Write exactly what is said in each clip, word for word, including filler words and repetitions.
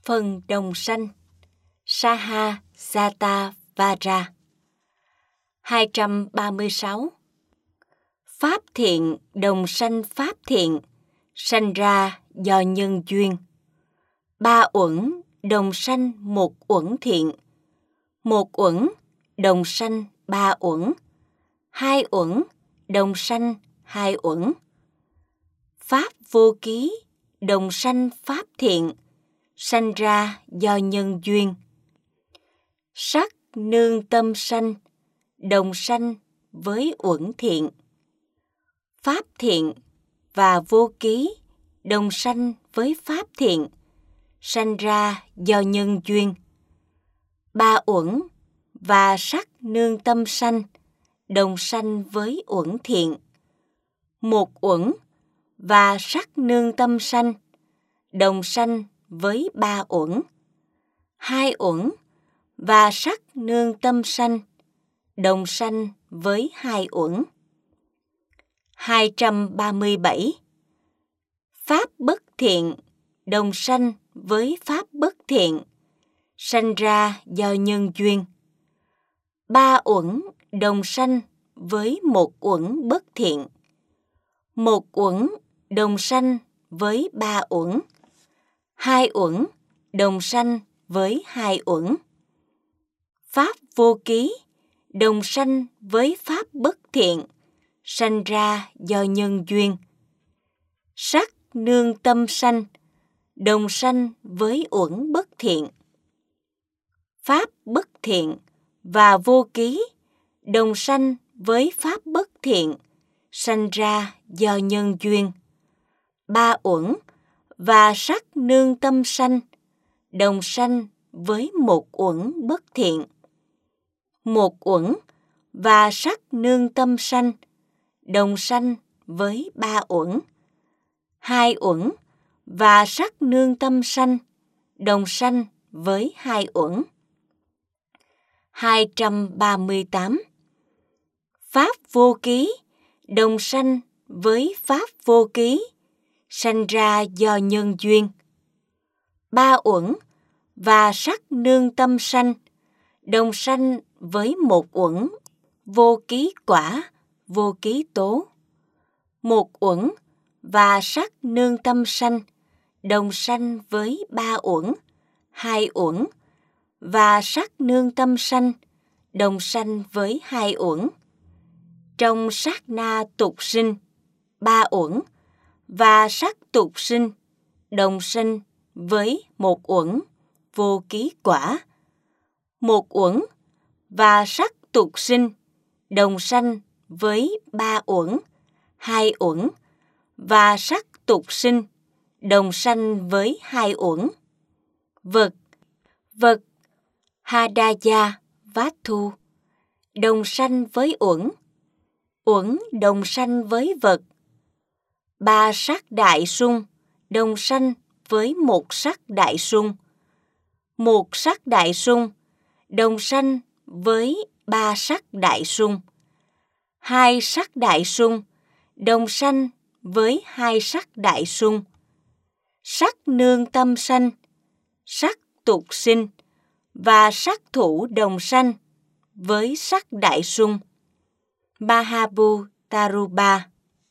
Phần đồng sanh Saha Sata Vara. Hai trăm ba mươi sáu. Pháp thiện đồng sanh pháp thiện, sanh ra do nhân duyên. Ba uẩn đồng sanh một uẩn thiện, một uẩn đồng sanh ba uẩn, hai uẩn đồng sanh hai uẩn. Pháp vô ký đồng sanh pháp thiện, sanh ra do nhân duyên. Sắc nương tâm sanh, đồng sanh với uẩn thiện. Pháp thiện và vô ký đồng sanh với pháp thiện, sanh ra do nhân duyên. Ba uẩn và sắc nương tâm sanh, đồng sanh với uẩn thiện. Một uẩn và sắc nương tâm sanh, đồng sanh với ba uẩn. Hai uẩn và sắc nương tâm sanh, đồng sanh với hai uẩn. Hai trăm ba mươi bảy. Pháp bất thiện đồng sanh với pháp bất thiện, sanh ra do nhân duyên. Ba uẩn đồng sanh với một uẩn bất thiện. Một uẩn đồng sanh với ba uẩn. Hai uẩn đồng sanh với hai uẩn. Pháp vô ký đồng sanh với pháp bất thiện, sanh ra do nhân duyên. Sắc nương tâm sanh, đồng sanh với uẩn bất thiện. Pháp bất thiện và vô ký đồng sanh với pháp bất thiện, sanh ra do nhân duyên. Ba uẩn và sắc nương tâm sanh, đồng sanh với một uẩn bất thiện. Một uẩn và sắc nương tâm sanh, đồng sanh với ba uẩn. Hai uẩn và sắc nương tâm sanh, đồng sanh với hai uẩn. Hai trăm ba mươi tám. Pháp vô ký đồng sanh với pháp vô ký, sanh ra do nhân duyên. Ba uẩn và sắc nương tâm sanh, đồng sanh với một uẩn vô ký quả, vô ký tố. Một uẩn và sắc nương tâm sanh, đồng sanh với ba uẩn, hai uẩn và sắc nương tâm sanh, đồng sanh với hai uẩn. Trong sát na tục sinh, ba uẩn và sắc tục sinh, đồng sanh với một uẩn vô ký quả. Một uẩn và sắc tục sinh, đồng sanh với ba uẩn, hai uẩn và sắc tục sinh, đồng sanh với hai uẩn. Vật vật Hadaya Vattu đồng sanh với uẩn. Uẩn đồng sanh với vật. Ba sắc đại sung đồng sanh với một sắc đại sung. Một sắc đại sung đồng sanh với ba sắc đại sung. Hai sắc đại sung đồng sanh với hai sắc đại sung. Sắc nương tâm sanh, sắc tục sinh và sắc thủ đồng sanh với sắc đại sung. Mahabu Taruba.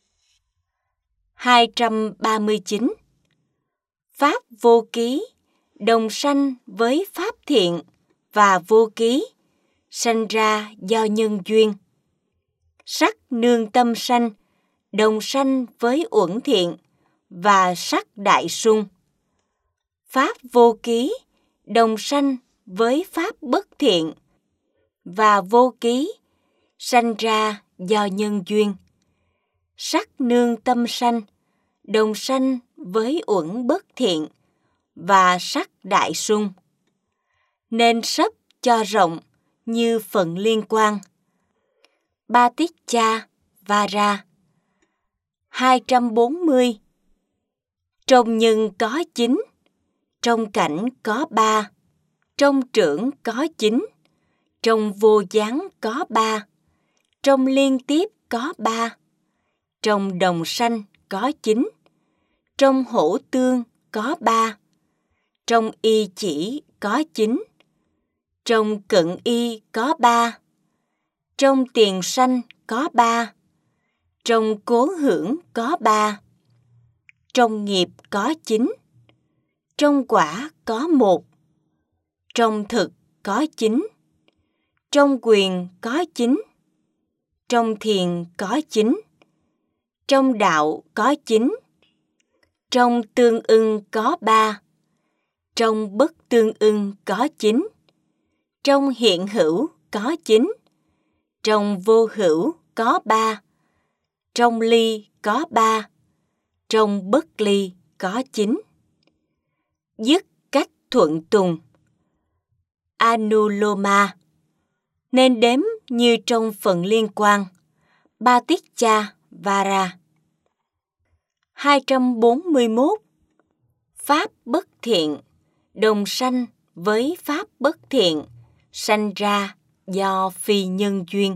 Hai trăm ba mươi chín. Pháp vô ký đồng sanh với pháp thiện và vô ký, sanh ra do nhân duyên. Sắc nương tâm sanh, đồng sanh với uẩn thiện và sắc đại sung. Pháp vô ký đồng sanh với pháp bất thiện và vô ký, sanh ra do nhân duyên. Sắc nương tâm sanh, đồng sanh với uẩn bất thiện và sắc đại sung. Nên sấp cho rộng như phận liên quan. Baticca Vara. Hai trăm bốn mươi. Trong nhân có chín, trong cảnh có ba, trong trưởng có chín, trong vô gián có ba, trong liên tiếp có ba, trong đồng sanh có chín, trong hổ tương có ba, trong y chỉ có chín, trong cận y có ba, trong tiền sanh có ba, trong cố hưởng có ba, trong nghiệp có chín, trong quả có một, trong thực có chín, trong quyền có chín, trong thiền có chín, trong đạo có chín, trong tương ưng có ba, trong bất tương ưng có chín, trong hiện hữu có chín, trong vô hữu có ba, trong ly có ba, trong bất ly có chín. Dứt cách thuận tùng. Anuloma, nên đếm như trong phần liên quan. Paticca Vara. hai trăm bốn mươi mốt. Pháp bất thiện, đồng sanh với pháp bất thiện, sanh ra do phi nhân duyên.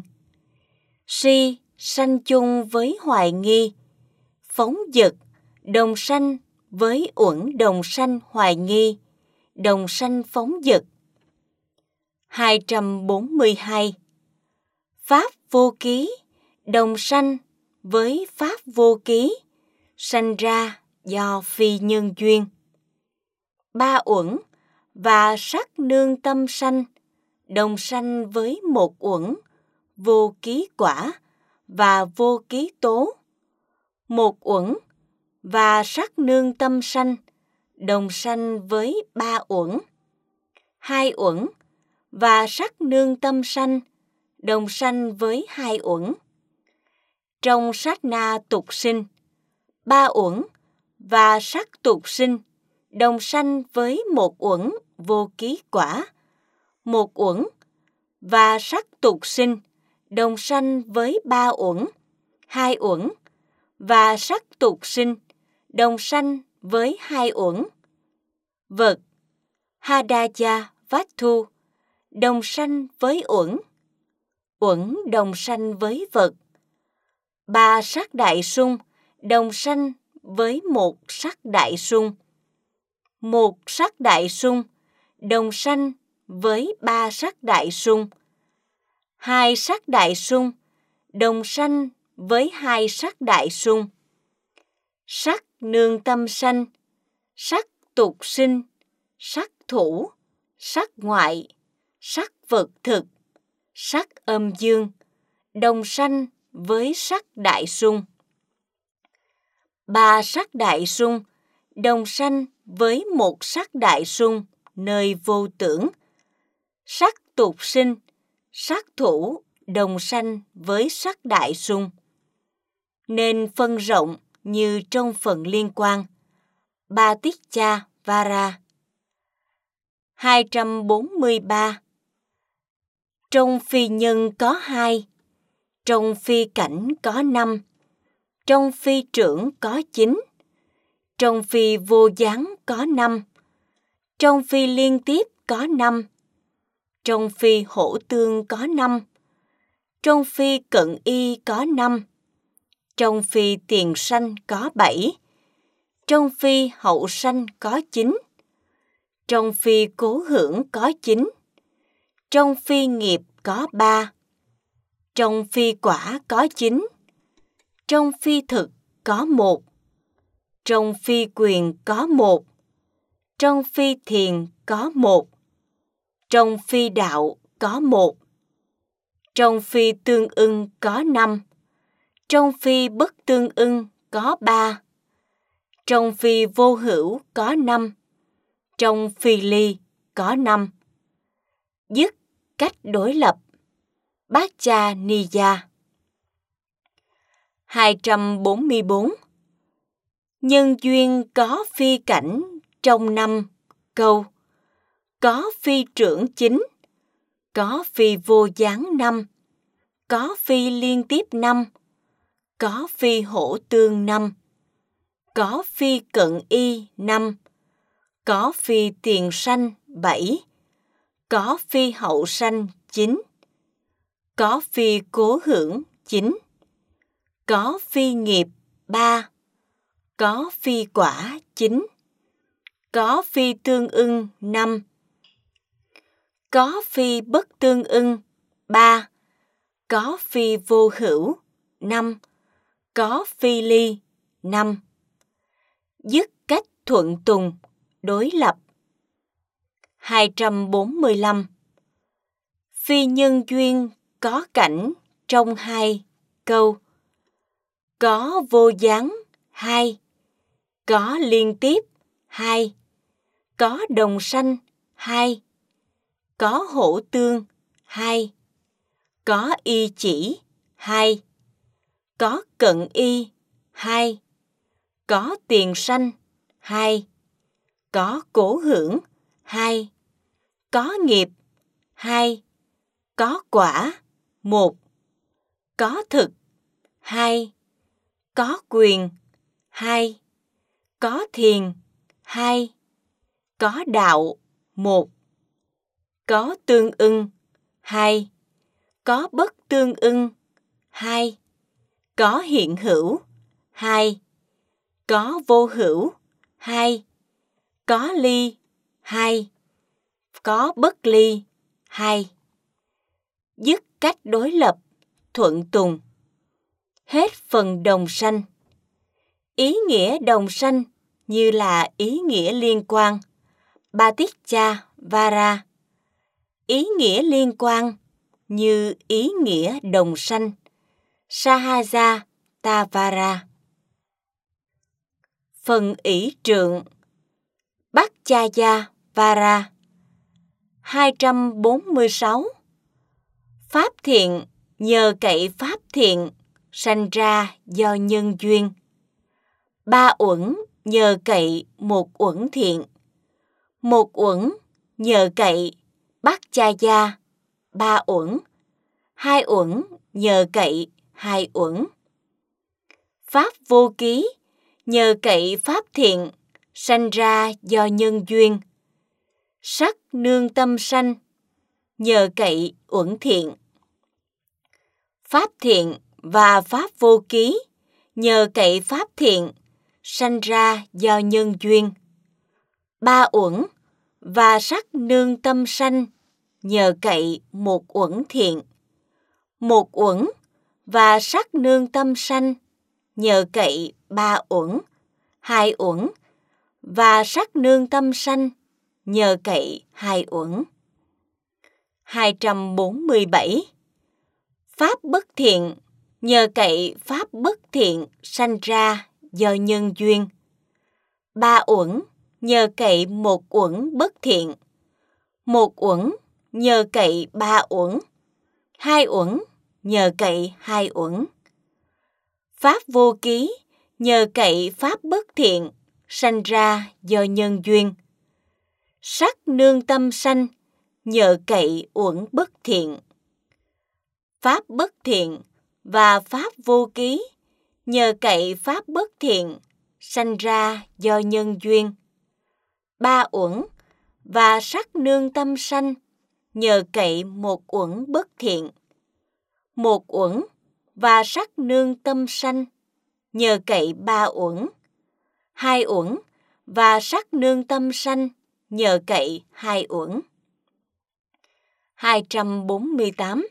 Si sanh chung với hoài nghi, phóng dật, đồng sanh với uẩn đồng sanh hoài nghi, đồng sanh phóng dật. hai trăm bốn mươi hai. Pháp vô ký, đồng sanh với pháp vô ký, sanh ra do phi nhân duyên. Ba uẩn và sắc nương tâm sanh, đồng sanh với một uẩn, vô ký quả và vô ký tố. Một uẩn và sắc nương tâm sanh, đồng sanh với ba uẩn. Hai uẩn và sắc nương tâm sanh, đồng sanh với hai uẩn. Trong sát na tục sinh, ba uẩn và sắc tục sinh, đồng sanh với một uẩn vô ký quả. Một uẩn và sắc tục sinh, đồng sanh với ba uẩn. Hai uẩn và sắc tục sinh, đồng sanh với hai uẩn. Vật Hadaya Vattu, đồng sanh với uẩn. Uẩn đồng sanh với vật. Ba sắc đại sung, đồng sanh với một sắc đại sung. Một sắc đại sung, đồng sanh với ba sắc đại sung. Hai sắc đại sung, đồng sanh với hai sắc đại sung. Sắc nương tâm sanh, sắc tục sinh, sắc thủ, sắc ngoại, sắc vật thực, sắc âm dương, đồng sanh với sắc đại sung. Ba sắc đại sung, đồng sanh với một sắc đại sung nơi vô tưởng. Sắc tục sinh, sắc thủ, đồng sanh với sắc đại sung. Nên phân rộng như trong phần liên quan. Paticca Vara. hai trăm bốn mươi ba. Trong phi nhân có hai, trong phi cảnh có năm, trong phi trưởng có chín, trong phi vô gián có năm, trong phi liên tiếp có năm, trong phi hổ tương có năm, trong phi cận y có năm, trong phi tiền sanh có bảy, trong phi hậu sanh có chín, trong phi cố hưởng có chín, trong phi nghiệp có ba, trong phi quả có chín, trong phi thực có một, trong phi quyền có một, trong phi thiền có một, trong phi đạo có một, trong phi tương ưng có năm, trong phi bất tương ưng có ba, trong phi vô hữu có năm, trong phi ly có năm. Dứt cách đối lập. Bát-cha Niya. hai trăm bốn mươi bốn. Nhân duyên có phi cảnh trong năm câu, có phi trưởng chín, có phi vô gián năm, có phi liên tiếp năm, có phi hổ tương năm, có phi cận y năm, có phi tiền sanh bảy, có phi hậu sanh chín, có phi cố hưởng chín, có phi nghiệp ba, có phi quả chín, có phi tương ưng năm. Có phi bất tương ưng ba. Có phi vô hữu năm. Có phi ly năm. Dứt cách thuận tùng, đối lập. hai trăm bốn mươi lăm. Phi nhân duyên có cảnh trong hai câu. Có vô gián hai. Có liên tiếp hai. Có đồng sanh hai. Có hổ tương hai. Có y chỉ hai. Có cận y hai. Có tiền sanh hai. Có cổ hưởng hai. Có nghiệp hai. Có quả một. Có thực hai. Có quyền hai. Có thiền hai. Có đạo một. Có tương ưng hai. Có bất tương ưng hai. Có hiện hữu hai. Có vô hữu hai. Có ly hai. Có bất ly hai. Dứt cách đối lập, thuận tùng. Hết phần đồng sanh. Ý nghĩa đồng sanh như là ý nghĩa liên quan, Paticca Vara. Ý nghĩa liên quan như ý nghĩa đồng sanh, Sahaja Tavara. Phần ỷ trượng, Bhaccaya Vara. hai trăm bốn mươi sáu. Pháp thiện nhờ cậy pháp thiện, sanh ra do nhân duyên. Ba uẩn nhờ cậy một uẩn thiện. Một uẩn nhờ cậy Bhaccaya, ba uẩn. Hai uẩn nhờ cậy hai uẩn. Pháp vô ký nhờ cậy pháp thiện, sanh ra do nhân duyên. Sắc nương tâm sanh nhờ cậy uẩn thiện. Pháp thiện và pháp vô ký nhờ cậy pháp thiện, sanh ra do nhân duyên. Ba uẩn và sắc nương tâm sanh nhờ cậy một uẩn thiện. Một uẩn và sắc nương tâm sanh nhờ cậy ba uẩn. Hai uẩn và sắc nương tâm sanh nhờ cậy hai uẩn. hai trăm bốn mươi bảy. Pháp bất thiện nhờ cậy pháp bất thiện, sanh ra do nhân duyên. Ba uẩn nhờ cậy một uẩn bất thiện. Một uẩn nhờ cậy ba uẩn. Hai uẩn nhờ cậy hai uẩn. Pháp vô ký nhờ cậy pháp bất thiện, sanh ra do nhân duyên. Sắc nương tâm sanh nhờ cậy uẩn bất thiện. Pháp bất thiện và pháp vô ký nhờ cậy pháp bất thiện, sanh ra do nhân duyên. Ba uẩn và sắc nương tâm sanh nhờ cậy một uẩn bất thiện. Một uẩn và sắc nương tâm sanh nhờ cậy ba uẩn. Hai uẩn và sắc nương tâm sanh nhờ cậy hai uẩn. hai trăm bốn mươi tám.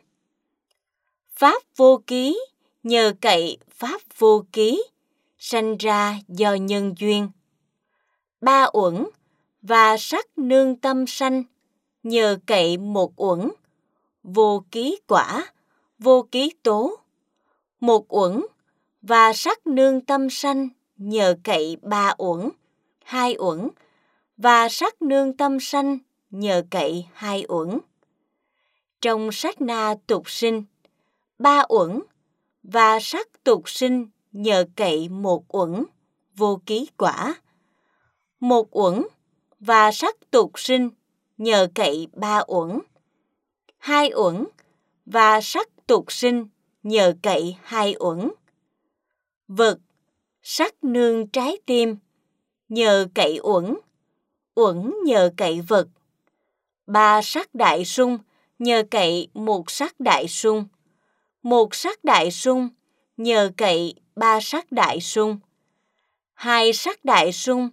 Pháp vô ký nhờ cậy pháp vô ký, sanh ra do nhân duyên. Ba uẩn và sắc nương tâm sanh nhờ cậy một uẩn. Vô ký quả, vô ký tố. Một uẩn và sắc nương tâm sanh nhờ cậy ba uẩn. Hai uẩn và sắc nương tâm sanh nhờ cậy hai uẩn. Trong sát na tục sinh, ba uẩn và sắc tục sinh nhờ cậy một uẩn. Vô ký quả. Một uẩn và sắc tục sinh nhờ cậy ba uẩn. Hai uẩn và sắc tục sinh nhờ cậy hai uẩn. Vật, sắc nương trái tim nhờ cậy uẩn. Uẩn nhờ cậy vật. Ba sắc đại sung nhờ cậy một sắc đại sung. Một sắc đại sung nhờ cậy ba sắc đại sung. Hai sắc đại sung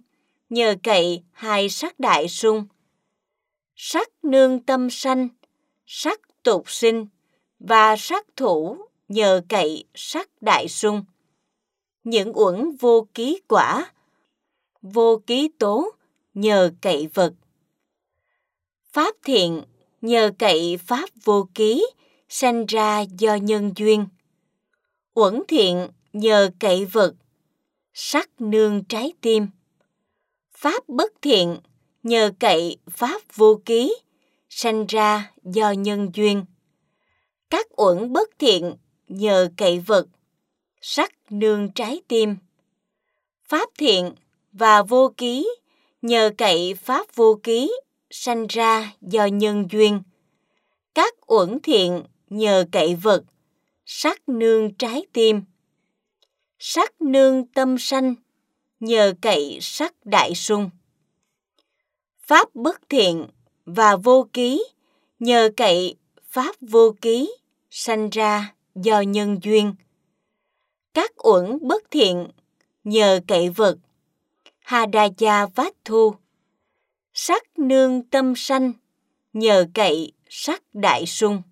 nhờ cậy hai sắc đại sung. Sắc nương tâm sanh, sắc tục sinh, và sắc thủ nhờ cậy sắc đại sung. Những uẩn vô ký quả, vô ký tố nhờ cậy vật. Pháp thiện nhờ cậy pháp vô ký, sanh ra do nhân duyên. Uẩn thiện nhờ cậy vật, sắc nương trái tim. Pháp bất thiện nhờ cậy pháp vô ký, sanh ra do nhân duyên. Các uẩn bất thiện nhờ cậy vật, sắc nương trái tim. Pháp thiện và vô ký nhờ cậy pháp vô ký, sanh ra do nhân duyên. Các uẩn thiện nhờ cậy vật, sắc nương trái tim. Sắc nương tâm sanh, nhờ cậy sắc đại sung. Pháp bất thiện và vô ký nhờ cậy pháp vô ký, sanh ra do nhân duyên. Các uẩn bất thiện nhờ cậy vật, Hadaya vát thu. Sắc nương tâm sanh, nhờ cậy sắc đại sung.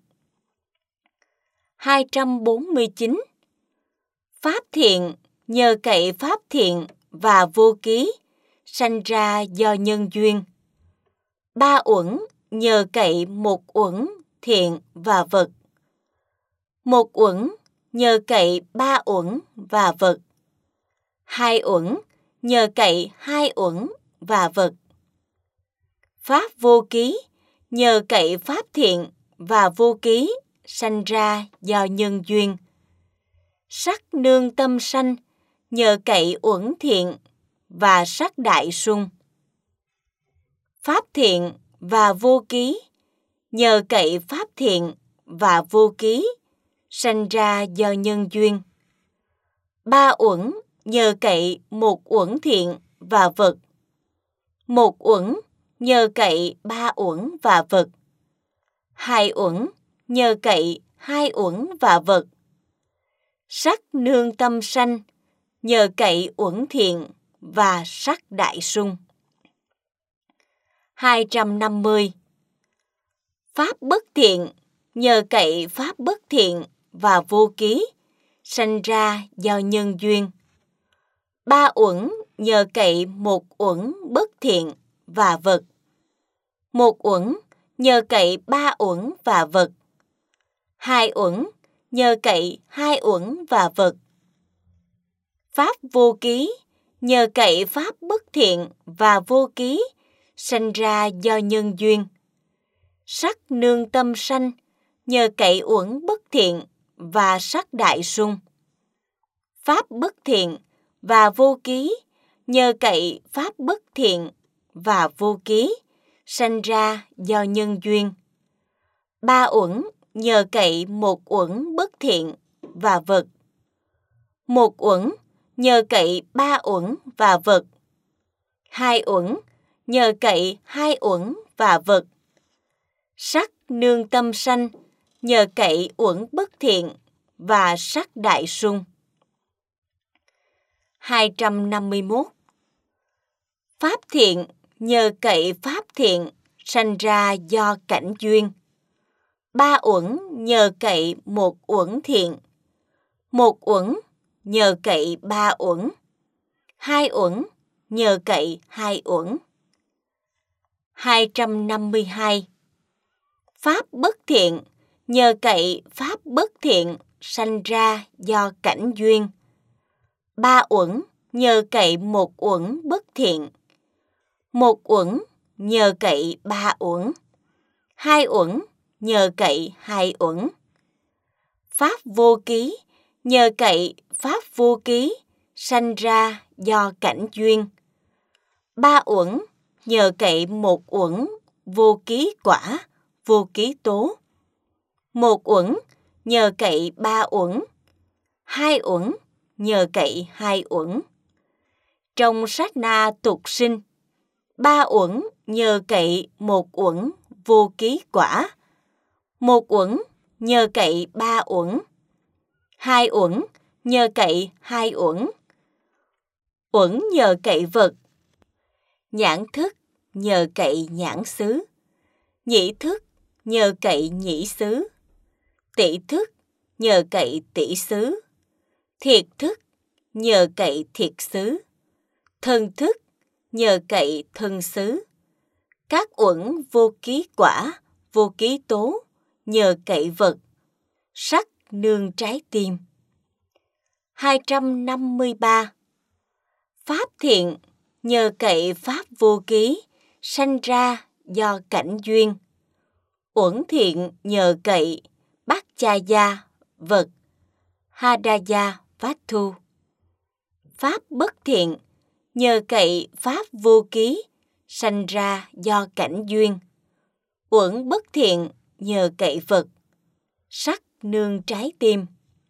hai trăm bốn mươi chín. Pháp thiện nhờ cậy pháp thiện và vô ký, sanh ra do nhân duyên. Ba uẩn nhờ cậy một uẩn thiện và vật. Một uẩn nhờ cậy ba uẩn và vật. Hai uẩn nhờ cậy hai uẩn và vật. Pháp vô ký nhờ cậy pháp thiện và vô ký, sanh ra do nhân duyên. Sắc nương tâm sanh nhờ cậy uẩn thiện và sắc đại sung. Pháp thiện và vô ký nhờ cậy pháp thiện và vô ký, sanh ra do nhân duyên. Ba uẩn nhờ cậy một uẩn thiện và vật. Một uẩn nhờ cậy ba uẩn và vật. Hai uẩn nhờ cậy hai uẩn và vật. Sắc nương tâm sanh nhờ cậy uẩn thiện và sắc đại sung. hai trăm năm mươi. Pháp bất thiện nhờ cậy pháp bất thiện và vô ký, sanh ra do nhân duyên. Ba uẩn nhờ cậy một uẩn bất thiện và vật. Một uẩn nhờ cậy ba uẩn và vật. Hai uẩn nhờ cậy hai uẩn và vật. Pháp vô ký nhờ cậy pháp bất thiện và vô ký, sanh ra do nhân duyên. Sắc nương tâm sanh nhờ cậy uẩn bất thiện và sắc đại sung. Pháp bất thiện và vô ký nhờ cậy pháp bất thiện và vô ký, sanh ra do nhân duyên. Ba uẩn nhờ cậy một uẩn bất thiện và vật. Một uẩn nhờ cậy ba uẩn và vật. Hai uẩn nhờ cậy hai uẩn và vật. Sắc nương tâm sanh nhờ cậy uẩn bất thiện và sắc đại sung. hai trăm năm mươi mốt. Pháp thiện nhờ cậy pháp thiện, sanh ra do cảnh duyên. Ba uẩn nhờ cậy một uẩn thiện. Một uẩn nhờ cậy ba uẩn. Hai uẩn nhờ cậy hai uẩn. hai trăm năm mươi hai. Pháp bất thiện nhờ cậy pháp bất thiện, sanh ra do cảnh duyên. Ba uẩn nhờ cậy một uẩn bất thiện. Một uẩn nhờ cậy ba uẩn. Hai uẩn nhờ cậy hai uẩn. Pháp vô ký nhờ cậy pháp vô ký, sanh ra do cảnh duyên. Ba uẩn nhờ cậy một uẩn vô ký quả, vô ký tố. Một uẩn nhờ cậy ba uẩn. Hai uẩn nhờ cậy hai uẩn. Trong sát na tục sinh, ba uẩn nhờ cậy một uẩn vô ký quả. Một uẩn nhờ cậy ba uẩn. Hai uẩn nhờ cậy hai uẩn. Uẩn nhờ cậy vật. Nhãn thức nhờ cậy nhãn xứ, nhĩ thức nhờ cậy nhĩ xứ, tỷ thức nhờ cậy tỷ xứ, thiệt thức nhờ cậy thiệt xứ, thân thức nhờ cậy thân xứ. Các uẩn vô ký quả, vô ký tố nhờ cậy vật, sắc nương trái tim. hai trăm năm mươi ba. Pháp thiện nhờ cậy pháp vô ký, sanh ra do cảnh duyên. Uẩn thiện nhờ cậy bát cha gia, vật, hadaya vattu. Pháp bất thiện nhờ cậy pháp vô ký, sanh ra do cảnh duyên. Uẩn bất thiện nhờ cậy vật, sắc nương trái tim.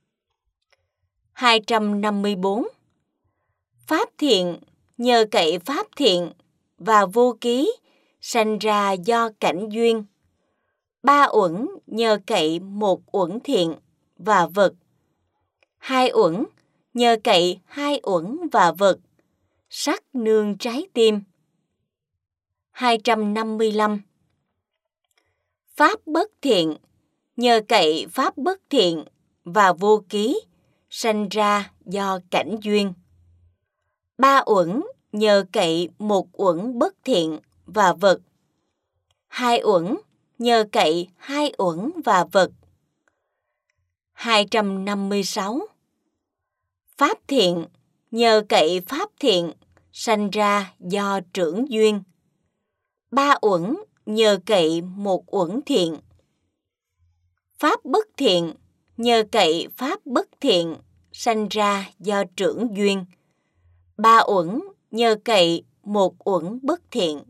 hai trăm năm mươi bốn. Pháp thiện nhờ cậy pháp thiện và vô ký, sanh ra do cảnh duyên. Ba uẩn nhờ cậy một uẩn thiện và vật. Hai uẩn nhờ cậy hai uẩn và vật, sắc nương trái tim. hai trăm năm mươi lăm. Pháp bất thiện nhờ cậy pháp bất thiện và vô ký, sanh ra do cảnh duyên. Ba uẩn nhờ cậy một uẩn bất thiện và vật. Hai uẩn nhờ cậy hai uẩn và vật. hai trăm năm mươi sáu. Pháp thiện nhờ cậy pháp thiện, sanh ra do trưởng duyên. Ba uẩn nhờ cậy một uẩn thiện. Pháp bất thiện nhờ cậy pháp bất thiện, sanh ra do trưởng duyên. Ba uẩn nhờ cậy một uẩn bất thiện.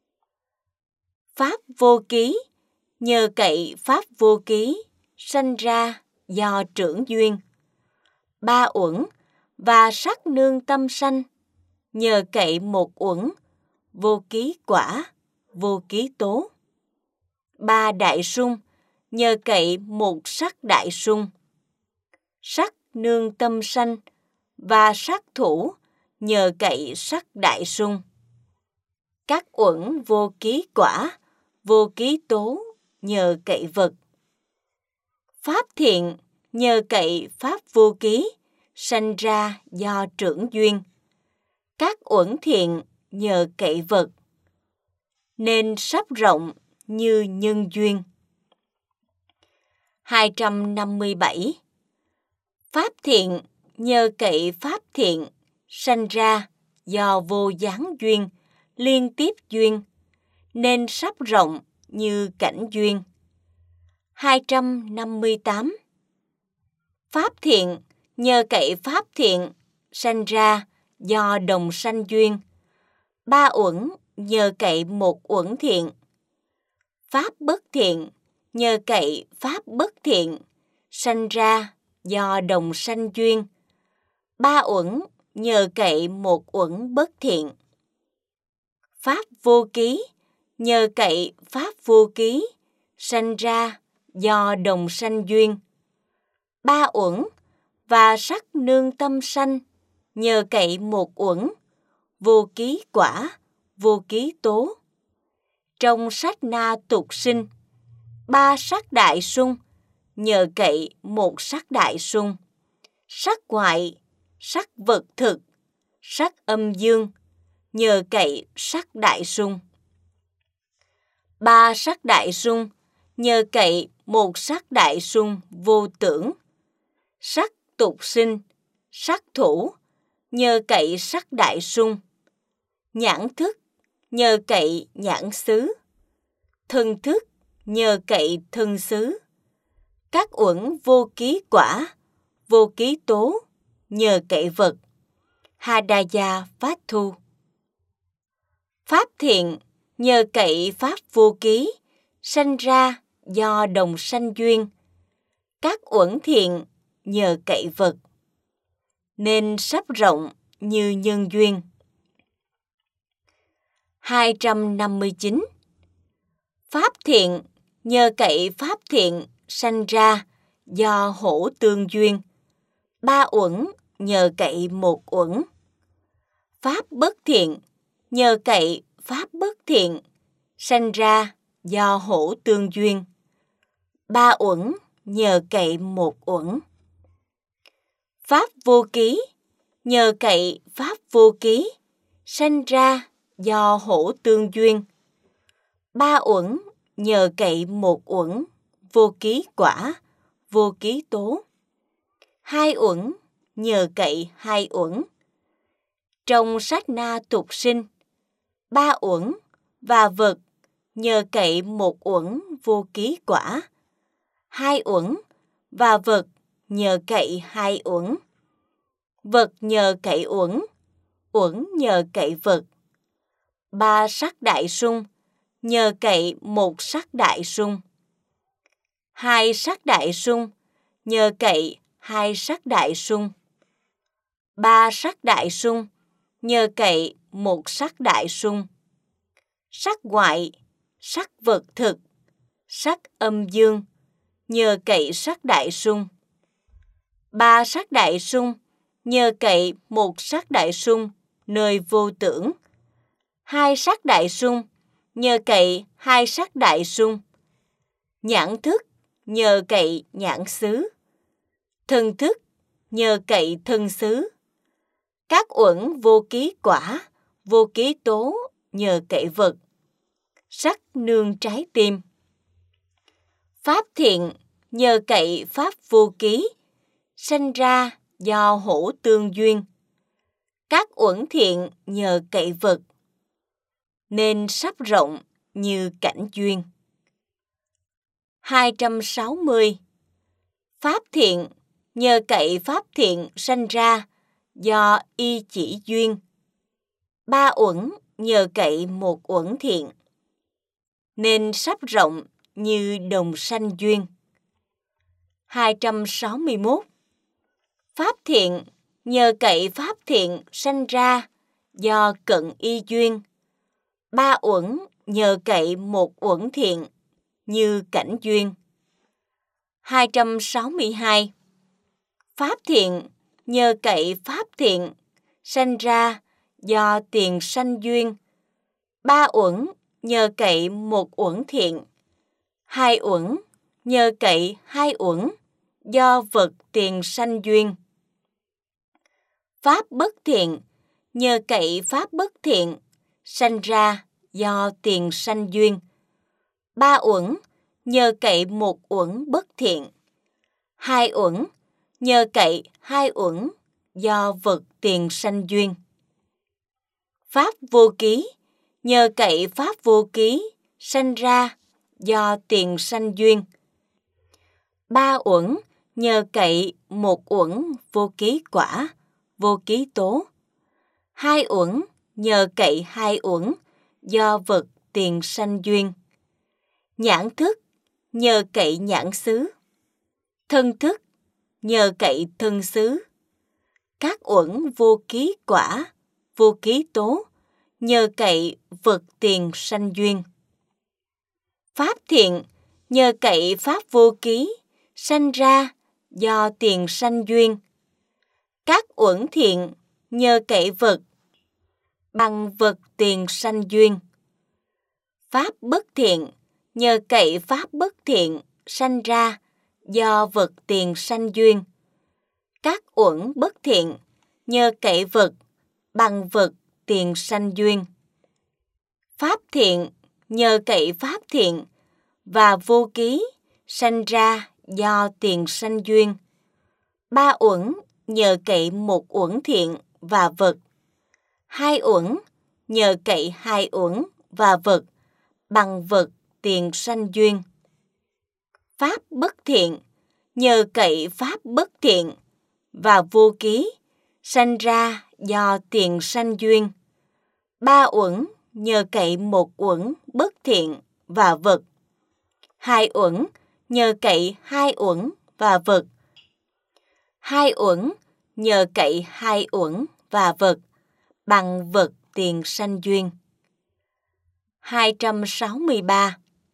Pháp vô ký nhờ cậy pháp vô ký, sanh ra do trưởng duyên. Ba uẩn và sắc nương tâm sanh nhờ cậy một uẩn, vô ký quả, vô ký tố. Ba đại sung nhờ cậy một sắc đại sung. Sắc nương tâm sanh và sắc thủ nhờ cậy sắc đại sung. Các uẩn vô ký quả, vô ký tố nhờ cậy vật. Pháp thiện nhờ cậy pháp vô ký, sanh ra do trưởng duyên. Các uẩn thiện nhờ cậy vật, nên sắp rộng như nhân duyên. hai trăm năm mươi bảy. Pháp thiện nhờ cậy pháp thiện, sanh ra do vô gián duyên, liên tiếp duyên, nên sắp rộng như cảnh duyên. hai trăm năm mươi tám. Pháp thiện nhờ cậy pháp thiện, sanh ra do đồng sanh duyên. Ba uẩn nhờ cậy một uẩn thiện. Pháp bất thiện nhờ cậy pháp bất thiện, sanh ra do đồng sanh duyên. Ba uẩn nhờ cậy một uẩn bất thiện. Pháp vô ký nhờ cậy pháp vô ký, sanh ra do đồng sanh duyên. Ba uẩn và sắc nương tâm sanh nhờ cậy một uẩn, vô ký quả, vô ký tố. Trong sát na tục sinh, ba sắc đại sung nhờ cậy một sắc đại sung. Sắc ngoại, sắc vật thực, sắc âm dương nhờ cậy sắc đại sung. Ba sắc đại sung nhờ cậy một sắc đại sung vô tưởng. Sắc tục sinh, sắc thủ nhờ cậy sắc đại sung. Nhãn thức nhờ cậy nhãn xứ. Thân thức nhờ cậy thân xứ. Các uẩn vô ký quả, vô ký tố nhờ cậy vật. Hadaya vattu. Pháp thiện nhờ cậy pháp vô ký, sanh ra do đồng sanh duyên. Các uẩn thiện nhờ cậy vật, nên sắp rộng như nhân duyên. hai trăm năm mươi chín. Pháp thiện nhờ cậy pháp thiện, sanh ra do hỗ tương duyên. Ba uẩn nhờ cậy một uẩn. Pháp bất thiện nhờ cậy pháp bất thiện, sanh ra do hổ tương duyên. Ba uẩn nhờ cậy một uẩn. Pháp vô ký, nhờ cậy pháp vô ký, sanh ra do hổ tương duyên. Ba uẩn nhờ cậy một uẩn, vô ký quả, vô ký tố. Hai uẩn nhờ cậy hai uẩn. Trong sát na tục sinh, ba uẩn và vật nhờ cậy một uẩn vô ký quả. Hai uẩn và vật nhờ cậy hai uẩn. Vật nhờ cậy uẩn, uẩn nhờ cậy vật. Ba sắc đại sung nhờ cậy một sắc đại sung. Hai sắc đại sung nhờ cậy hai sắc đại sung. Ba sắc đại sung nhờ cậy một sắc đại sung. Sắc ngoại, sắc vật thực, sắc âm dương nhờ cậy sắc đại sung. Ba sắc đại sung nhờ cậy một sắc đại sung nơi vô tưởng. Hai sắc đại sung nhờ cậy hai sắc đại sung. Nhãn thức nhờ cậy nhãn xứ. Thân thức nhờ cậy thân xứ. Các uẩn vô ký quả, vô ký tố nhờ cậy vật. Sắc nương trái tim. Pháp thiện nhờ cậy pháp vô ký, sanh ra do hổ tương duyên. Các uẩn thiện nhờ cậy vật, nên sắp rộng như cảnh duyên. hai trăm sáu mươi. Pháp thiện nhờ cậy pháp thiện sanh ra do y chỉ duyên. Ba uẩn nhờ cậy một uẩn thiện, nên sắp rộng như đồng sanh duyên. hai trăm sáu mươi mốt. Pháp thiện nhờ cậy pháp thiện sanh ra do cận y duyên. Ba uẩn nhờ cậy một uẩn thiện như cảnh duyên. hai trăm sáu mươi hai. Pháp thiện nhờ cậy pháp thiện sanh ra do tiền sanh duyên. Ba uẩn nhờ cậy một uẩn thiện. Hai uẩn nhờ cậy hai uẩn do vật tiền sanh duyên. Pháp bất thiện nhờ cậy pháp bất thiện sanh ra do tiền sanh duyên. Ba uẩn nhờ cậy một uẩn bất thiện. Hai uẩn nhờ cậy hai uẩn do vật tiền sanh duyên. Pháp vô ký nhờ cậy pháp vô ký sanh ra do tiền sanh duyên. Ba uẩn nhờ cậy một uẩn vô ký quả, vô ký tố. Hai uẩn nhờ cậy hai uẩn do vật tiền sanh duyên. Nhãn thức nhờ cậy nhãn xứ. Thân thức nhờ cậy thân xứ. Các uẩn vô ký quả, vô ký tố nhờ cậy vật tiền sanh duyên. Pháp thiện nhờ cậy pháp vô ký sanh ra do tiền sanh duyên. Các uẩn thiện nhờ cậy vật, bằng vật tiền sanh duyên. Pháp bất thiện nhờ cậy pháp bất thiện sanh ra do vật tiền sanh duyên. Các uẩn bất thiện nhờ cậy vật, bằng vật tiền sanh duyên. Pháp thiện nhờ cậy pháp thiện và vô ký sanh ra do tiền sanh duyên. Ba uẩn nhờ cậy một uẩn thiện và vật. Hai uẩn nhờ cậy hai uẩn và vật, bằng vật tiền sanh duyên. Pháp bất thiện nhờ cậy pháp bất thiện và vô ký sanh ra do tiền sanh duyên. Ba uẩn nhờ cậy một uẩn bất thiện và vật. Hai uẩn nhờ cậy hai uẩn và vật. Hai uẩn nhờ cậy hai uẩn và vật, bằng vật tiền sanh duyên. hai trăm sáu mươi ba.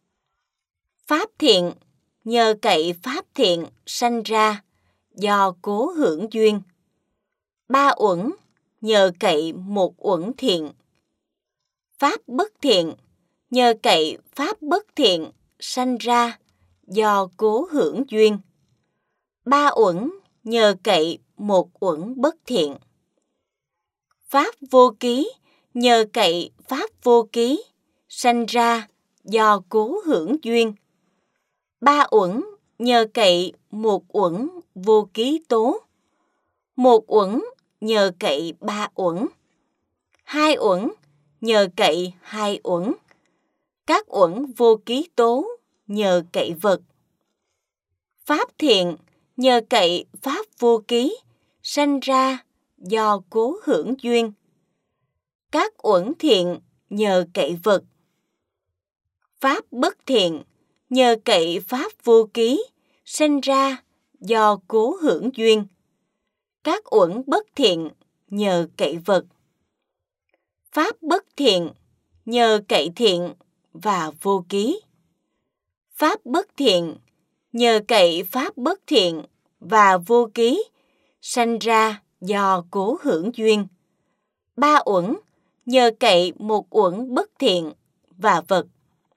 Pháp thiện nhờ cậy pháp thiện sanh ra do cố hưởng duyên. Ba uẩn nhờ cậy một uẩn thiện. Pháp bất thiện, nhờ cậy pháp bất thiện, sanh ra do cố hưởng duyên. Ba uẩn, nhờ cậy một uẩn bất thiện. Pháp vô ký, nhờ cậy pháp vô ký, sanh ra do cố hưởng duyên. Ba uẩn, nhờ cậy một uẩn vô ký tố. Một uẩn, nhờ cậy ba uẩn. Hai uẩn, nhờ cậy hai uẩn. Các uẩn vô ký tố, nhờ cậy vật. Pháp thiện, nhờ cậy pháp vô ký, sanh ra do cố hưởng duyên. Các uẩn thiện, nhờ cậy vật. Pháp bất thiện, nhờ cậy pháp vô ký, sanh ra do cố hưởng duyên. Các uẩn bất thiện, nhờ cậy vật. Pháp bất thiện, nhờ cậy thiện và vô ký. Pháp bất thiện, nhờ cậy pháp bất thiện và vô ký, sanh ra do cố hưởng duyên. Ba uẩn, nhờ cậy một uẩn bất thiện và vật.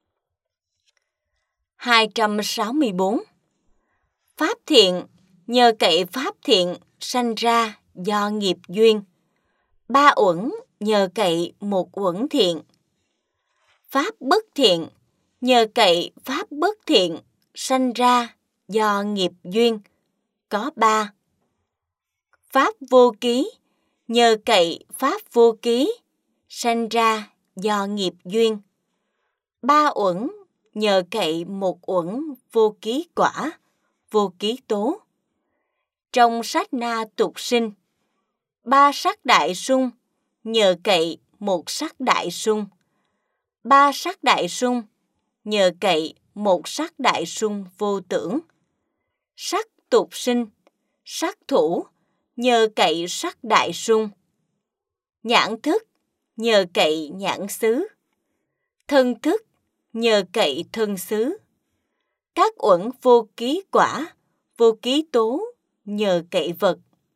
hai trăm sáu mươi bốn. Pháp thiện, nhờ cậy pháp thiện, sanh ra do nghiệp duyên. Ba uẩn, nhờ cậy một uẩn thiện. Pháp bất thiện, nhờ cậy pháp bất thiện, sanh ra do nghiệp duyên. Có ba. Pháp vô ký, nhờ cậy pháp vô ký, sanh ra do nghiệp duyên. Ba uẩn, nhờ cậy một uẩn vô ký quả, vô ký tố. Trong sát na tục sinh, ba sắc đại sung, nhờ cậy một sắc đại sung. Ba sắc đại sung, nhờ cậy một sắc đại sung vô tưởng. Sắc tục sinh, sắc thủ, nhờ cậy sắc đại sung. Nhãn thức, nhờ cậy nhãn xứ. Thân thức, nhờ cậy thân xứ. Các uẩn vô ký quả, vô ký tố, nhờ cậy vật.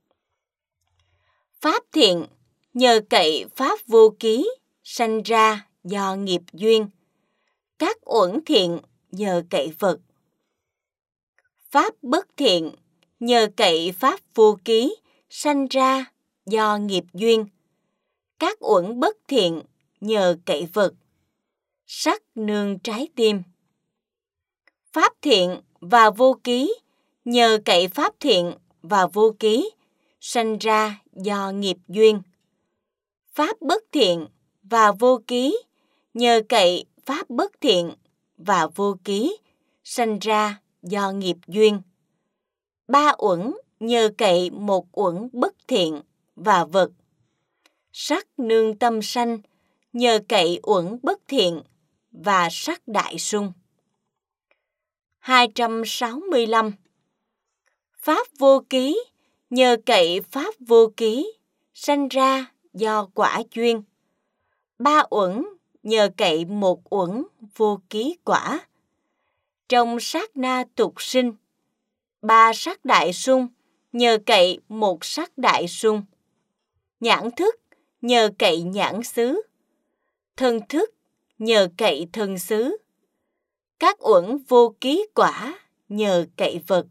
Pháp thiện, nhờ cậy pháp vô ký, sanh ra do nghiệp duyên. Các uẩn thiện, nhờ cậy vật. Pháp bất thiện, nhờ cậy pháp vô ký, sanh ra do nghiệp duyên. Các uẩn bất thiện, nhờ cậy vật. Sắc nương trái tim. Pháp thiện và vô ký, nhờ cậy pháp thiện và vô ký, sanh ra do nghiệp duyên. Pháp bất thiện và vô ký, nhờ cậy pháp bất thiện và vô ký, sanh ra do nghiệp duyên. Ba uẩn, nhờ cậy một uẩn bất thiện và vật. Sắc nương tâm sanh, nhờ cậy uẩn bất thiện và sắc đại sung. hai trăm sáu mươi lăm. Pháp vô ký, nhờ cậy pháp vô ký, sanh ra do quả duyên. Ba uẩn, nhờ cậy một uẩn vô ký quả. Trong sát na tục sinh, ba sắc đại sung, nhờ cậy một sắc đại sung. Nhãn thức, nhờ cậy nhãn xứ. Thân thức, nhờ cậy thân xứ. Các uẩn vô ký quả, nhờ cậy vật.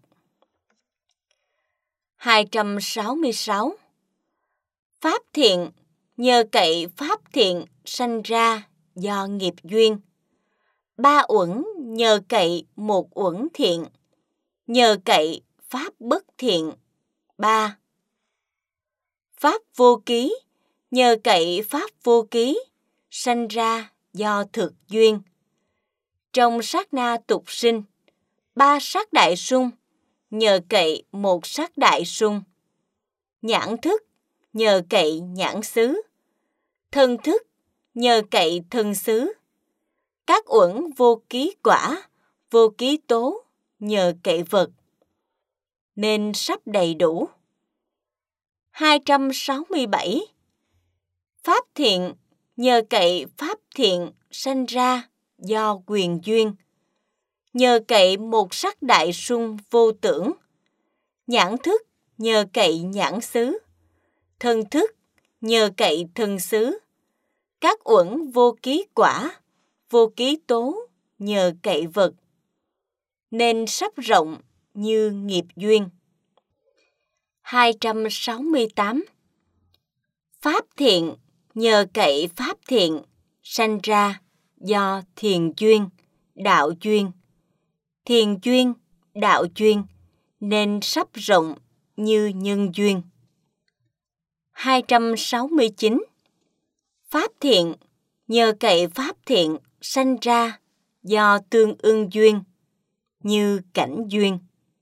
hai trăm sáu mươi sáu. Pháp thiện, nhờ cậy pháp thiện, sanh ra do nghiệp duyên. Ba uẩn, nhờ cậy một uẩn thiện, nhờ cậy pháp bất thiện. Ba. Pháp vô ký, nhờ cậy pháp vô ký, sanh ra do thực duyên. Trong sát na tục sinh, ba sắc đại sung, nhờ cậy một sắc đại sung. Nhãn thức, nhờ cậy nhãn xứ. Thân thức, nhờ cậy thân xứ. Các uẩn vô ký quả, vô ký tố, nhờ cậy vật. Nên sắp đầy đủ. hai trăm sáu mươi bảy. Pháp thiện, nhờ cậy pháp thiện, sanh ra do quyền duyên. Nhờ cậy một sắc đại sung vô tưởng. Nhãn thức, nhờ cậy nhãn xứ. Thân thức, nhờ cậy thân xứ. Các uẩn vô ký quả, vô ký tố nhờ cậy vật, nên sắp rộng như nghiệp duyên. hai trăm sáu mươi tám. Pháp thiện nhờ cậy pháp thiện, sanh ra do thiền duyên, đạo duyên. Thiền duyên, đạo duyên, nên sắp rộng như nhân duyên. hai trăm sáu mươi chín. Pháp thiện nhờ cậy pháp thiện, sanh ra do tương ưng duyên, như cảnh duyên.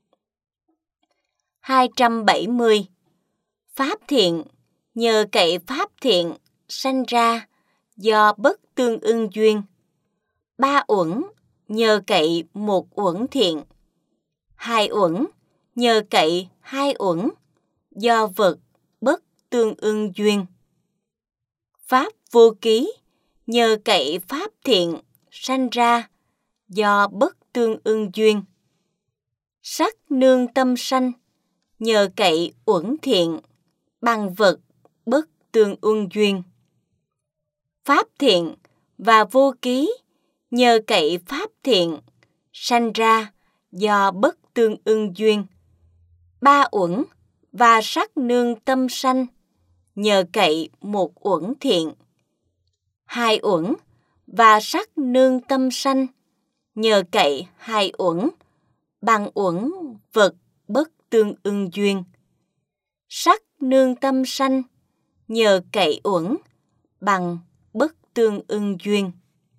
hai trăm bảy mươi. Pháp thiện nhờ cậy pháp thiện, sanh ra do bất tương ưng duyên. Ba uẩn nhờ cậy một uẩn thiện. Hai uẩn nhờ cậy hai uẩn, do vật bất tương ưng duyên. Pháp vô ký nhờ cậy pháp thiện, sanh ra do bất tương ưng duyên. Sắc nương tâm sanh nhờ cậy uẩn thiện, bằng vật bất tương ưng duyên. Pháp thiện và vô ký nhờ cậy pháp thiện, sanh ra do bất tương ưng duyên. Ba uẩn và sắc nương tâm sanh nhờ cậy một uẩn thiện. Hai uẩn và sắc nương tâm sanh nhờ cậy hai uẩn, bằng uẩn vật bất tương ưng duyên. Sắc nương tâm sanh nhờ cậy uẩn, bằng bất tương ưng duyên.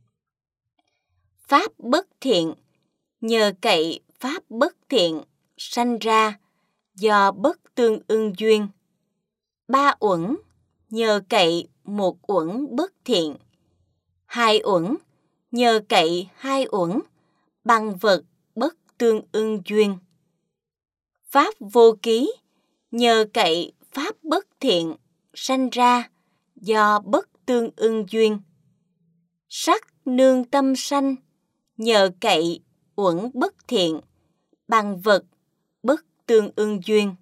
Pháp bất thiện nhờ cậy pháp bất thiện, sanh ra do bất tương ưng duyên. Ba uẩn nhờ cậy một uẩn bất thiện. Hai uẩn nhờ cậy hai uẩn, bằng vật bất tương ưng duyên. Pháp vô ký nhờ cậy pháp bất thiện, sanh ra do bất tương ưng duyên. Sắc nương tâm sanh nhờ cậy uẩn bất thiện, bằng vật bất tương ưng duyên.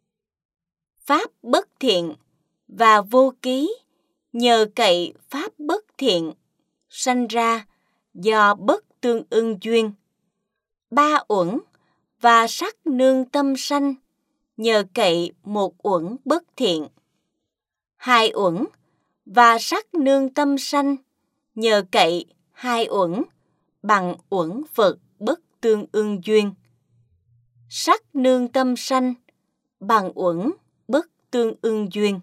Pháp bất thiện và vô ký nhờ cậy pháp bất thiện, sanh ra do bất tương ưng duyên. Ba uẩn và sắc nương tâm sanh nhờ cậy một uẩn bất thiện. Hai uẩn và sắc nương tâm sanh nhờ cậy hai uẩn, bằng uẩn vật bất tương ưng duyên. Sắc nương tâm sanh bằng uẩn bất tương ưng duyên.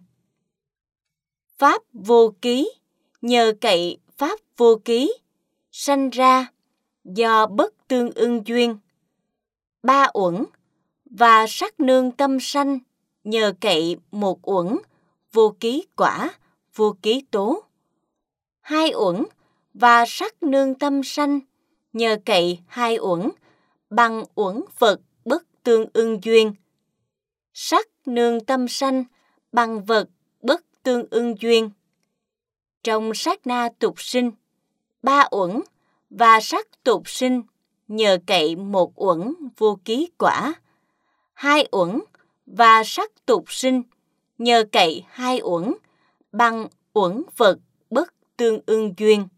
Pháp vô ký nhờ cậy pháp vô ký, sanh ra do bất tương ưng duyên. Ba uẩn và sắc nương tâm sanh nhờ cậy một uẩn vô ký quả, vô ký tố. Hai uẩn và sắc nương tâm sanh nhờ cậy hai uẩn, bằng uẩn vật bất tương ưng duyên. Sắc nương tâm sanh bằng vật bất tương ưng duyên. Trong sát na tục sinh, ba uẩn và sắc tục sinh nhờ cậy một uẩn vô ký quả. Hai uẩn và sắc tục sinh nhờ cậy hai uẩn, bằng uẩn vật bất tương ưng duyên.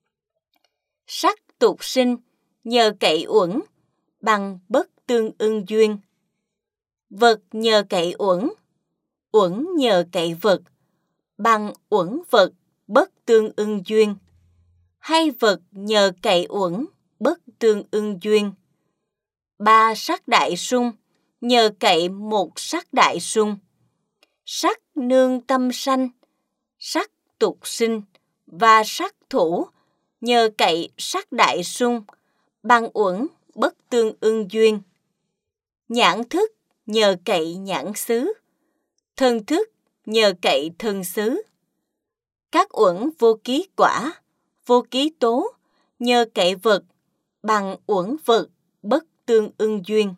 Sắc tục sinh nhờ cậy uẩn, bằng bất tương ưng duyên. Vật nhờ cậy uẩn, uẩn nhờ cậy vật, bằng uẩn vật bất tương ưng duyên. Hay vật nhờ cậy uẩn bất tương ưng duyên. Ba sắc đại sung nhờ cậy một sắc đại sung. Sắc nương tâm sanh, sắc tục sinh và sắc thủ nhờ cậy sắc đại sung, bằng uẩn bất tương ưng duyên. Nhãn thức nhờ cậy nhãn xứ. Thân thức nhờ cậy thân xứ. Các uẩn vô ký quả, vô ký tố nhờ cậy vật, bằng uẩn vật bất tương ưng duyên.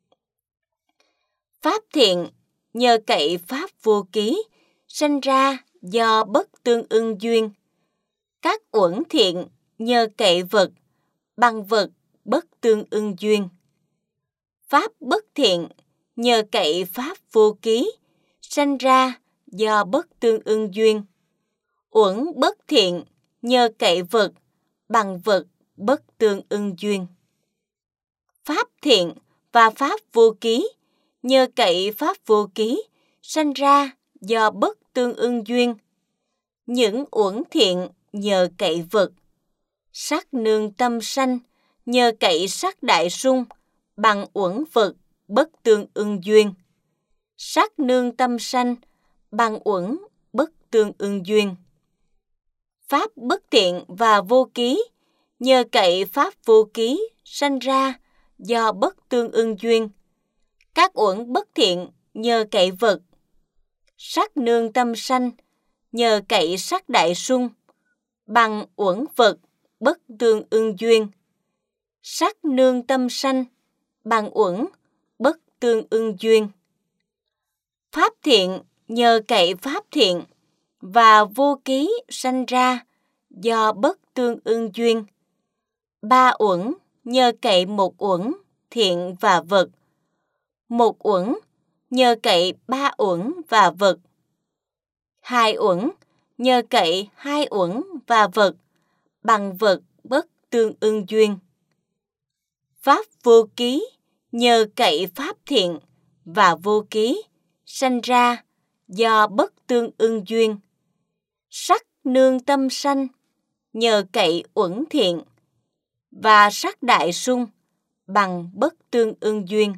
Pháp thiện nhờ cậy pháp vô ký, sanh ra do bất tương ưng duyên. Các uẩn thiện nhờ cậy vật, bằng vật bất tương ưng duyên. Pháp bất thiện nhờ cậy pháp vô ký, sanh ra do bất tương ưng duyên. Uẩn bất thiện, nhờ cậy vật, bằng vật bất tương ưng duyên. Pháp thiện và pháp vô ký, nhờ cậy pháp vô ký, sanh ra do bất tương ưng duyên. Những uẩn thiện nhờ cậy vật, sắc nương tâm sanh, nhờ cậy sắc đại sung, bằng uẩn vật bất tương ưng duyên. Sắc nương tâm sanh, bằng uẩn bất tương ưng duyên. Pháp bất thiện và vô ký, nhờ cậy pháp vô ký, sanh ra do bất tương ưng duyên. Các uẩn bất thiện nhờ cậy vật, sắc nương tâm sanh, nhờ cậy sắc đại sung, bằng uẩn vật bất tương ưng duyên. Sắc nương tâm sanh, bằng uẩn bất tương ưng duyên. Pháp thiện nhờ cậy pháp thiện và vô ký sanh ra do bất tương ưng duyên. Ba uẩn nhờ cậy một uẩn thiện và vật. Một uẩn nhờ cậy ba uẩn và vật. Hai uẩn nhờ cậy hai uẩn và vật, bằng vật bất tương ưng duyên. Pháp vô ký nhờ cậy pháp thiện và vô ký, sanh ra do bất tương ưng duyên. Sắc nương tâm sanh, nhờ cậy uẩn thiện và sắc đại sung, bằng bất tương ưng duyên.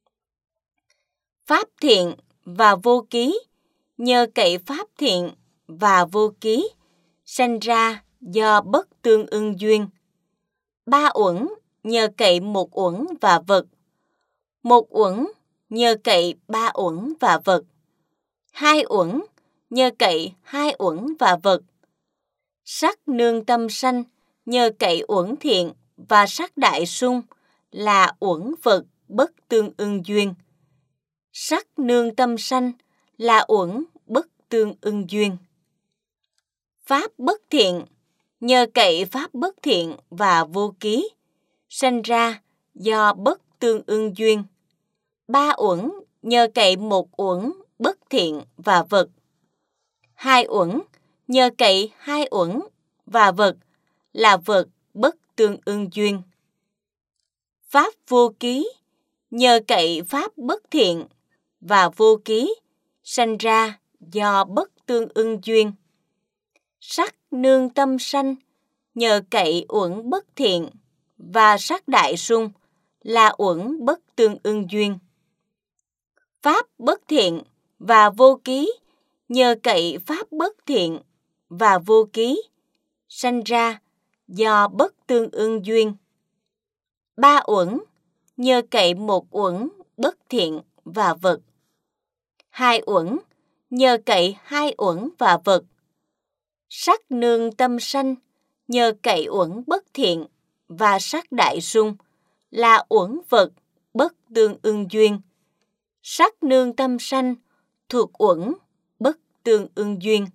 Pháp thiện và vô ký, nhờ cậy pháp thiện và vô ký, sanh ra do bất tương ưng duyên. Ba uẩn nhờ cậy một uẩn và vật. Một uẩn nhờ cậy ba uẩn và vật. Hai uẩn nhờ cậy hai uẩn và vật. Sắc nương tâm sanh, nhờ cậy uẩn thiện và sắc đại sung, là uẩn vật bất tương ưng duyên. Sắc nương tâm sanh là uẩn bất tương ưng duyên. Pháp bất thiện nhờ cậy pháp bất thiện và vô ký, sanh ra do bất tương ưng duyên. Ba uẩn nhờ cậy một uẩn bất thiện và vật. Hai uẩn nhờ cậy hai uẩn và vật, là vật bất tương ưng duyên. Pháp vô ký nhờ cậy pháp bất thiện và vô ký, sanh ra do bất tương ưng duyên. Sắc nương tâm sanh, nhờ cậy uẩn bất thiện và sắc đại sung, là uẩn bất tương ưng duyên. Pháp bất thiện và vô ký nhờ cậy pháp bất thiện và vô ký, sanh ra do bất tương ưng duyên. Ba uẩn nhờ cậy một uẩn bất thiện và vật. Hai uẩn nhờ cậy hai uẩn và vật. Sắc nương tâm sanh, nhờ cậy uẩn bất thiện và sắc đại sung, là uẩn vật bất tương ưng duyên. Sắc nương tâm sanh thuộc uẩn bất tương ưng duyên.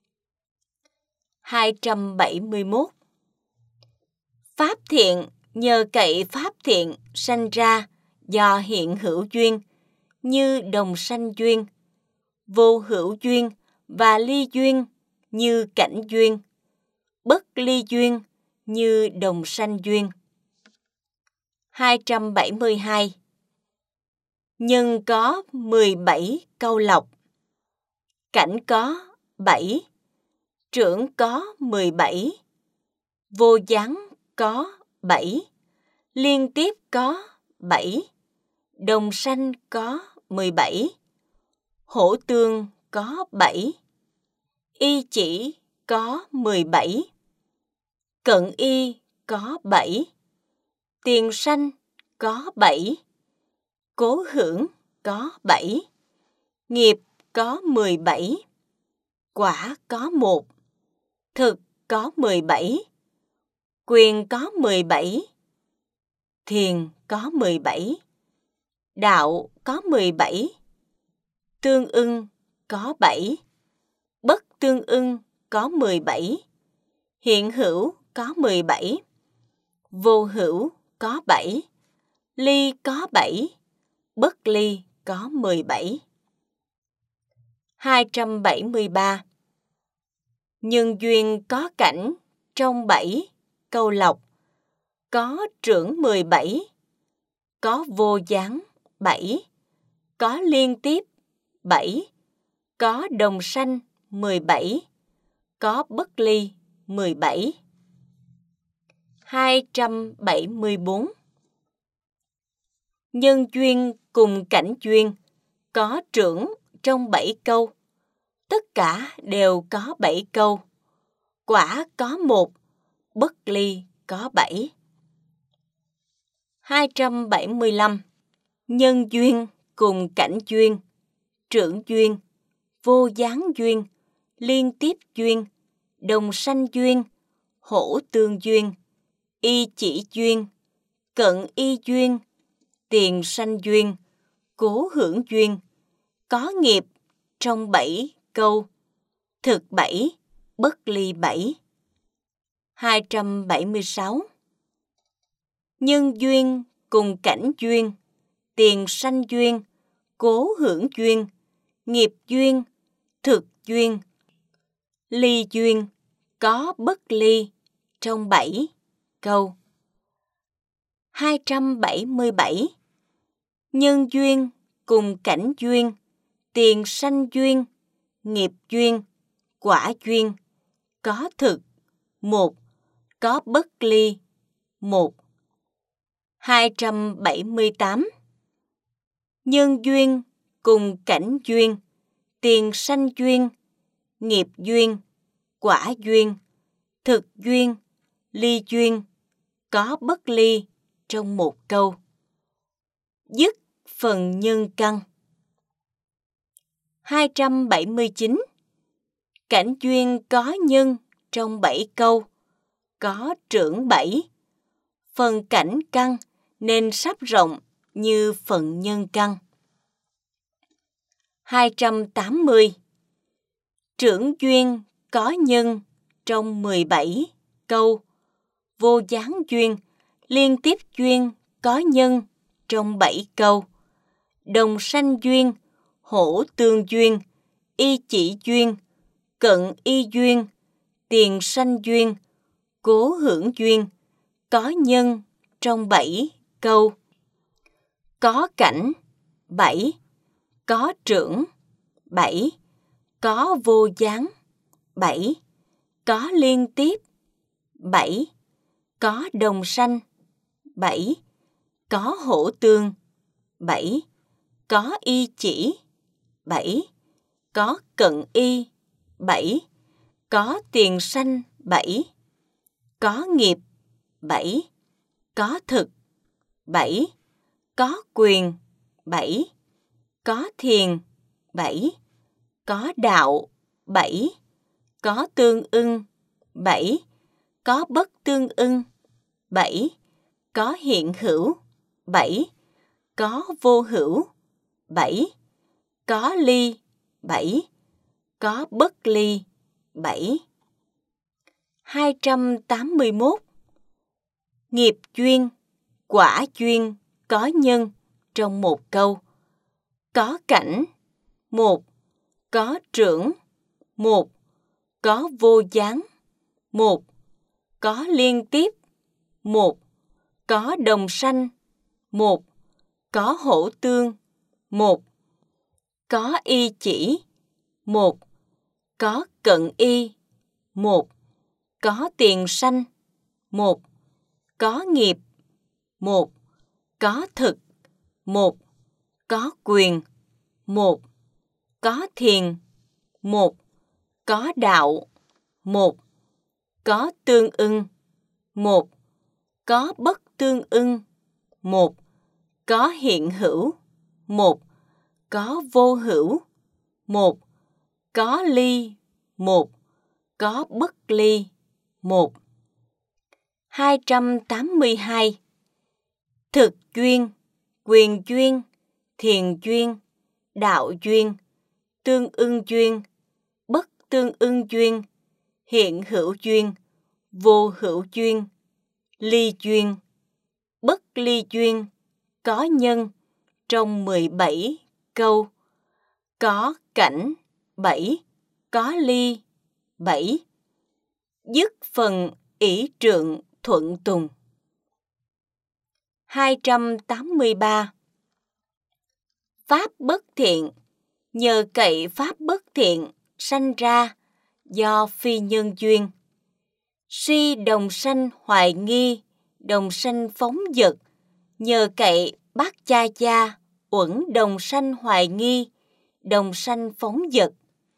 hai trăm bảy mươi mốt. Pháp thiện nhờ cậy pháp thiện sanh ra do hiện hữu duyên, như đồng sanh duyên, vô hữu duyên và ly duyên, như cảnh duyên, bất ly duyên, như đồng sanh duyên. hai trăm bảy mươi hai. Nhân có mười bảy câu lọc, cảnh có bảy, trưởng có mười bảy, vô gián có bảy, liên tiếp có bảy, đồng sanh có mười bảy, hổ tương có bảy, y chỉ có mười bảy, cận y có bảy, tiền sanh có bảy, cố hưởng có bảy, nghiệp có mười bảy, quả có một, thực có mười bảy, quyền có mười bảy, thiền có mười bảy, đạo có mười bảy, tương ưng có bảy, bất tương ưng có mười bảy, hiện hữu có mười bảy, vô hữu có bảy, ly có bảy, bất ly có mười bảy. hai trăm bảy mươi ba. nhân duyên có cảnh trong bảy câu lộc, có trưởng mười bảy, có vô gián bảy, có liên tiếp bảy, có đồng sanh mười bảy, có bất ly mười bảy. hai trăm bảy mươi bốn. Nhân duyên cùng cảnh duyên có trưởng trong bảy câu, tất cả đều có bảy câu. Quả có một, bất ly có bảy. hai trăm bảy mươi lăm. Nhân duyên cùng cảnh duyên, trưởng duyên, vô gián duyên, liên tiếp duyên, đồng sanh duyên, hỗ tương duyên, y chỉ duyên, cận y duyên, tiền sanh duyên, cố hưởng duyên, có nghiệp trong bảy câu, thực bảy, bất ly bảy. hai trăm bảy mươi sáu. Nhân duyên cùng cảnh duyên, tiền sanh duyên, cố hưởng duyên, nghiệp duyên, thực duyên, ly duyên, có bất ly trong bảy câu. hai trăm bảy mươi bảy. Nhân duyên cùng cảnh duyên, tiền sanh duyên, nghiệp duyên, quả duyên, có thực một, có bất ly một. hai trăm bảy mươi tám. Nhân duyên cùng cảnh duyên, tiền sanh duyên, nghiệp duyên, quả duyên, thực duyên, ly duyên, có bất ly trong một câu. Dứt phần nhân căn. hai trăm bảy mươi chín. Cảnh duyên có nhân trong bảy câu, có trưởng bảy. Phần cảnh căn nên sắp rộng như phần nhân căn. hai trăm tám mươi. Trưởng duyên có nhân trong mười bảy câu, vô gián duyên, liên tiếp duyên có nhân trong bảy câu, đồng sanh duyên, hỗ tương duyên, y chỉ duyên, cận y duyên, tiền sanh duyên, cố hưởng duyên, có nhân trong bảy câu. Có cảnh bảy, có trưởng bảy, có vô gián bảy, có liên tiếp bảy, có đồng sanh bảy, có hỗ tương bảy, có y chỉ bảy, có cận y bảy, có tiền sanh bảy, có nghiệp bảy, có thực bảy, có quyền bảy, có thiền bảy, có đạo bảy, có tương ưng bảy, có bất tương ưng bảy, có hiện hữu bảy, có vô hữu bảy, có ly bảy, có bất ly bảy. hai trăm tám mươi mốt. Nghiệp duyên, quả duyên có nhân trong một câu, có cảnh một, có trưởng một, có vô gián một, có liên tiếp một, có đồng sanh một, có hỗ tương một, có y chỉ một, có cận y một, có tiền sanh một, có nghiệp một, có thực một, có quyền một, có thiền một, có đạo một, có tương ưng một, có bất tương ưng một, có hiện hữu một, có vô hữu một, có ly một, có bất ly một. hai trăm tám mươi hai. Thực duyên, quyền duyên, thiền duyên, đạo duyên, tương ưng duyên, bất tương ưng duyên, hiện hữu duyên, vô hữu duyên, ly duyên, bất ly duyên, có nhân trong mười bảy câu, có cảnh bảy, có ly bảy, dứt phần ỷ trượng thuận tùng. hai trăm tám mươi ba. Pháp bất thiện, nhờ cậy pháp bất thiện sanh ra do phi nhân duyên. Si đồng sanh hoài nghi, đồng sanh phóng dật, nhờ cậy bát cha cha uẩn đồng sanh hoài nghi, đồng sanh phóng dật.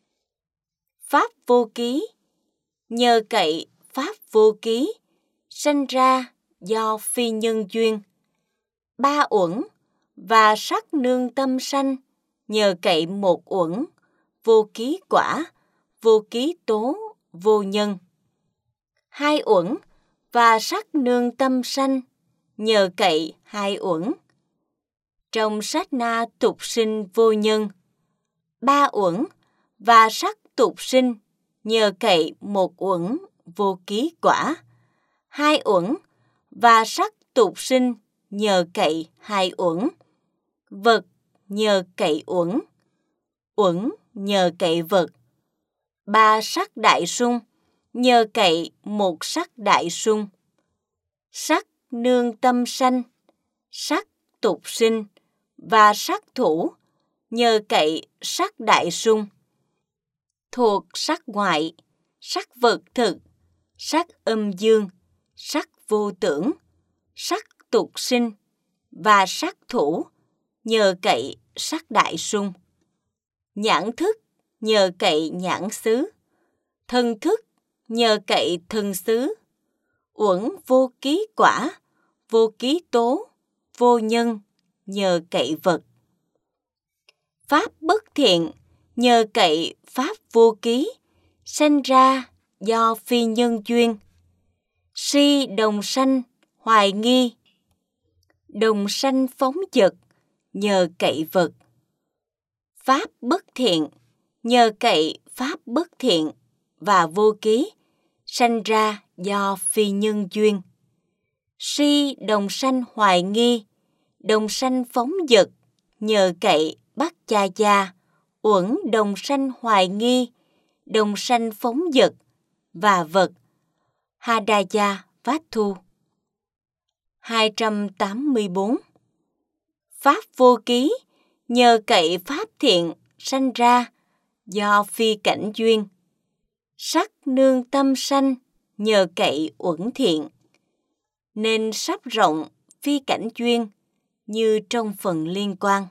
Pháp vô ký, nhờ cậy pháp vô ký sanh ra do phi nhân duyên. Ba uẩn và sắc nương tâm sanh, nhờ cậy một uẩn, vô ký quả, vô ký tố, vô nhân. Hai uẩn và sắc nương tâm sanh, nhờ cậy hai uẩn. Trong sát na tục sinh vô nhân. Ba uẩn và sắc tục sinh, nhờ cậy một uẩn, vô ký quả. Hai uẩn và sắc tục sinh, nhờ cậy hai uẩn. Vật nhờ cậy uẩn, uẩn nhờ cậy vật. Ba sắc đại sung, nhờ cậy một sắc đại sung. Sắc nương tâm sanh, sắc tục sinh và sắc thủ, nhờ cậy sắc đại sung. Thuộc sắc ngoại, sắc vật thực, sắc âm dương, sắc vô tưởng, sắc tục sinh và sắc thủ, nhờ cậy sắc đại sung. Nhãn thức nhờ cậy nhãn xứ, thân thức nhờ cậy thân xứ. Uẩn vô ký quả, vô ký tố, vô nhân, nhờ cậy vật. Pháp bất thiện, nhờ cậy pháp vô ký sanh ra do phi nhân duyên. Si đồng sanh hoài nghi, đồng sanh phóng dật, nhờ cậy vật. Pháp bất thiện, nhờ cậy pháp bất thiện và vô ký sanh ra do phi nhân duyên. Si đồng sanh hoài nghi, đồng sanh phóng dật, nhờ cậy bát cha cha, uẩn đồng sanh hoài nghi, đồng sanh phóng dật và vật. Hadaya Vattu. hai trăm tám mươi bốn. Pháp vô ký, nhờ cậy pháp thiện sanh ra do phi cảnh duyên. Sắc nương tâm sanh, nhờ cậy uẩn thiện. Nên sắp rộng phi cảnh duyên như trong phần liên quan.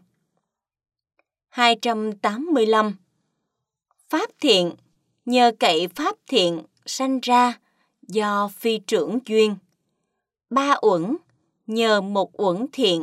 hai trăm tám mươi lăm. Pháp thiện, nhờ cậy pháp thiện sanh ra do phi trưởng duyên. Ba uẩn nhờ một uẩn thiện.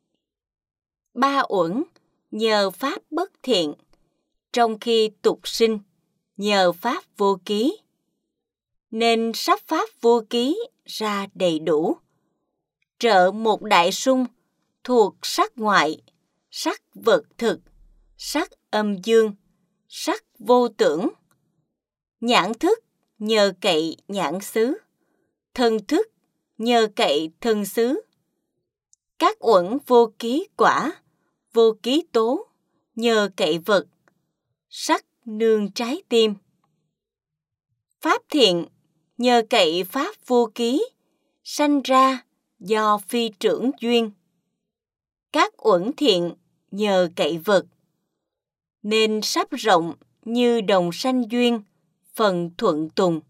Ba uẩn nhờ pháp bất thiện, trong khi tục sinh nhờ pháp vô ký. Nên sắp pháp vô ký ra đầy đủ. Trợ một đại sung thuộc sắc ngoại, sắc vật thực, sắc âm dương, sắc vô tưởng. Nhãn thức nhờ cậy nhãn xứ, thân thức nhờ cậy thân xứ. Các uẩn vô ký quả, vô ký tố, nhờ cậy vật. Sắc nương trái tim. Pháp thiện, nhờ cậy pháp vô ký sanh ra do phi trưởng duyên. Các uẩn thiện nhờ cậy vật. Nên sắp rộng như đồng sanh duyên, phần thuận tùng.